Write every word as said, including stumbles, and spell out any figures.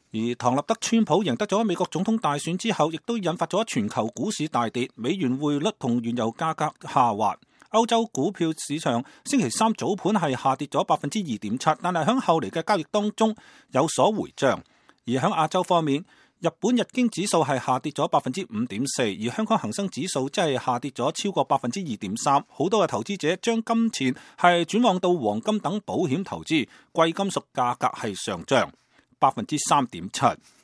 而唐納德川普贏得咗美國總統大選之後，亦都引發咗全球股市大跌，美元匯率同原油價格下滑。歐洲股票市場星期三早盤係下跌咗百分之二點七，但係喺後嚟嘅交易當中有所回漲。而喺亞洲方面，日本日經指數係下跌咗百分之五點四，而香港恒生指數即係下跌咗超過百分之二點三。好多嘅投資者將金錢係轉往到黃金等保險投資，貴金屬價格係上漲百分之三點七。